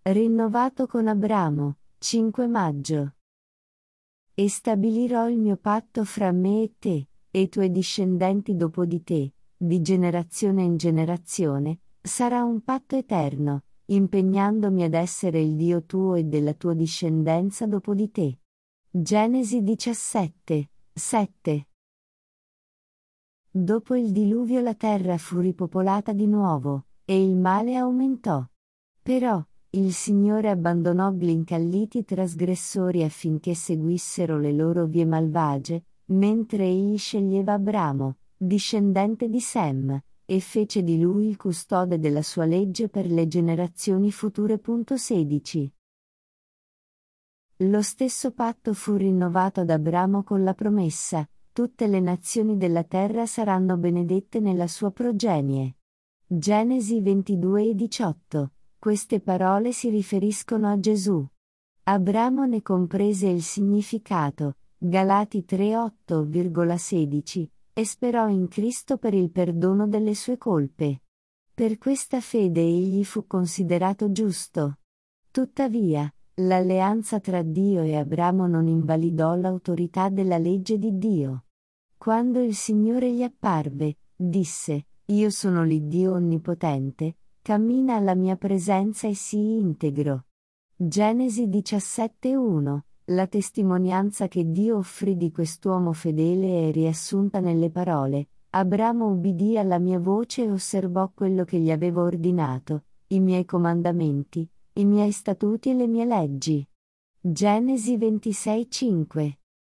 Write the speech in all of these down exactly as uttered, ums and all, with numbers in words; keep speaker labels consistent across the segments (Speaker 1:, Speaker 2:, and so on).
Speaker 1: Rinnovato con Abramo, cinque maggio. E stabilirò il mio patto fra me e te, e i tuoi discendenti dopo di te, di generazione in generazione, sarà un patto eterno, impegnandomi ad essere il Dio tuo e della tua discendenza dopo di te. Genesi diciassette, sette. Dopo il diluvio la terra fu ripopolata di nuovo, e il male aumentò. Però, il Signore abbandonò gli incalliti trasgressori affinché seguissero le loro vie malvagie, mentre egli sceglieva Abramo, discendente di Sem, e fece di lui il custode della sua legge per le generazioni future. sedici. Lo stesso patto fu rinnovato ad Abramo con la promessa: tutte le nazioni della terra saranno benedette nella sua progenie. Genesi ventidue e diciotto. Queste parole si riferiscono a Gesù. Abramo ne comprese il significato, Galati tre otto sedici, e sperò in Cristo per il perdono delle sue colpe. Per questa fede egli fu considerato giusto. Tuttavia, l'alleanza tra Dio e Abramo non invalidò l'autorità della legge di Dio. Quando il Signore gli apparve, disse: Io sono l'Iddio onnipotente, cammina alla mia presenza e sii integro. Genesi diciassette uno. La testimonianza che Dio offrì di quest'uomo fedele è riassunta nelle parole: Abramo ubbidì alla mia voce e osservò quello che gli avevo ordinato, i miei comandamenti, i miei statuti e le mie leggi. Genesi ventisei cinque.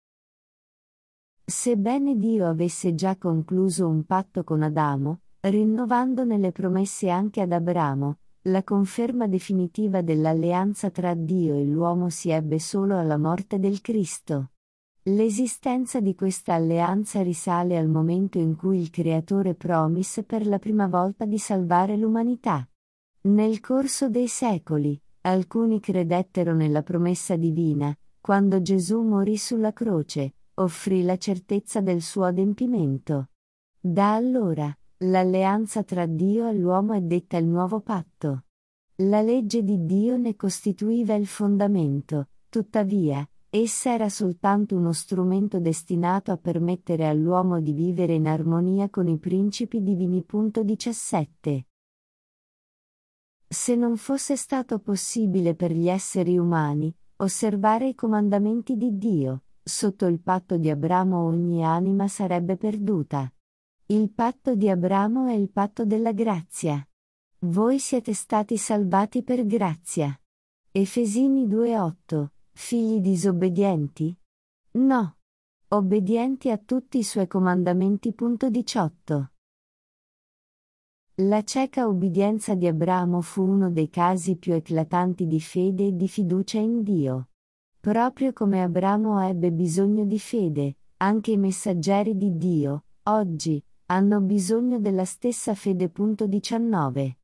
Speaker 1: Sebbene Dio avesse già concluso un patto con Adamo, rinnovandone le promesse anche ad Abramo, la conferma definitiva dell'alleanza tra Dio e l'uomo si ebbe solo alla morte del Cristo. L'esistenza di questa alleanza risale al momento in cui il Creatore promise per la prima volta di salvare l'umanità. Nel corso dei secoli, alcuni credettero nella promessa divina, quando Gesù morì sulla croce, offrì la certezza del suo adempimento. Da allora, l'alleanza tra Dio e l'uomo è detta il nuovo patto. La legge di Dio ne costituiva il fondamento, tuttavia, essa era soltanto uno strumento destinato a permettere all'uomo di vivere in armonia con i principi divini. diciassette. Se non fosse stato possibile per gli esseri umani osservare i comandamenti di Dio, sotto il patto di Abramo ogni anima sarebbe perduta. Il patto di Abramo è il patto della grazia. Voi siete stati salvati per grazia. Efesini due otto. Figli disobbedienti? No. Obbedienti a tutti i suoi comandamenti. diciotto. La cieca obbedienza di Abramo fu uno dei casi più eclatanti di fede e di fiducia in Dio. Proprio come Abramo ebbe bisogno di fede, anche i messaggeri di Dio, oggi, hanno bisogno della stessa fede. diciannove.